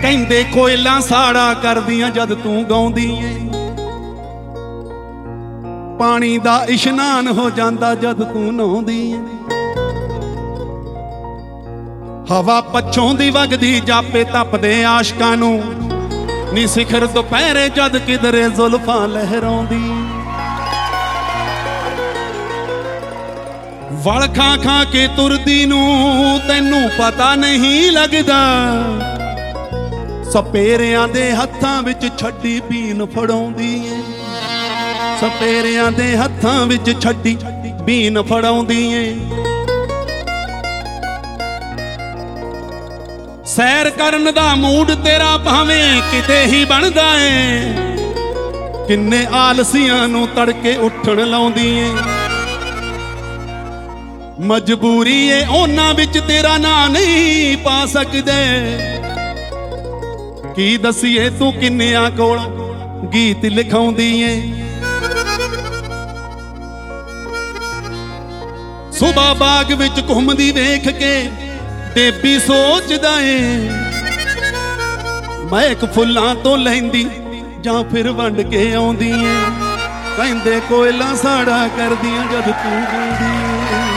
ਕਹਿੰਦੇ ਕੋਇਲਾਂ ਸਾੜਾ ਕਰਦੀਆਂ ਜਦ ਤੂੰ ਗਾਉਂਦੀ ਏ, ਪਾਣੀ ਦਾ ਇਸ਼ਨਾਨ ਹੋ ਜਾਂਦਾ ਜਦ ਤੂੰ ਨਹਾਉਂਦੀ ਏ। ਹਵਾ ਪੱਛੋਂ ਦੀ ਵਗਦੀ ਜਾਪੇ ਤਪਦੇ ਆਸ਼ਕਾਂ ਨੂੰ, ਨੀ ਸਿਖਰ ਦੁਪਹਿਰੇ ਜਦ ਕਿਧਰੇ ਜ਼ੁਲਫਾਂ ਲਹਿਰਾਉਂਦੀ। ਵਲ ਖਾ ਖਾ ਕੇ ਤੁਰਦੀ ਨੂੰ ਤੈਨੂੰ ਪਤਾ ਨਹੀਂ ਲੱਗਦਾ, ਸਪੇਰਿਆਂ ਦੇ ਹੱਥਾਂ ਵਿੱਚ ਛੱਡੀ ਬੀਨ ਫੜਾਉਂਦੀ ਏ, ਸਪੇਰਿਆਂ ਦੇ ਹੱਥਾਂ ਵਿੱਚ ਛੱਡੀ ਬੀਨ ਫੜਾਉਂਦੀ ਏ। ਸੈਰ ਕਰਨ ਦਾ ਮੂਡ ਤੇਰਾ ਭਾਵੇਂ ਕਿਤੇ ਹੀ ਬਣਦਾ ਏ, ਕਿੰਨੇ ਆਲਸੀਆਂ ਨੂੰ ਤੜਕੇ ਉੱਠਣ ਲਾਉਂਦੀ ਏ। ਮਜਬੂਰੀ ਏ ਉਹਨਾਂ ਵਿੱਚ ਤੇਰਾ ਨਾਂ ਨਹੀਂ ਪਾ ਸਕਦੇ, ਕੀ ਦਸੀਏ ਤੂੰ ਕਿੰਨਿਆਂ ਕੋਲ ਗੀਤ ਲਿਖਾਉਂਦੀ ਏ। ਸੁਬਾ ਬਾਗ ਵਿੱਚ ਘੁੰਮਦੀ ਵੇਖ ਕੇ ਬੇਬੀ ਸੋਚਦਾ ਏ, ਮਹਿਕ ਫੁੱਲਾਂ ਤੋਂ ਲੈਂਦੀ ਜਾਂ ਫਿਰ ਵੰਡ ਕੇ ਆਉਂਦੀ ਏ। ਕਹਿੰਦੇ ਕੋਇਲਾਂ ਸਾੜਾ ਕਰਦੀਆਂ ਜਦ ਤੂੰ ਗਾਉਂਦੀ ਏ।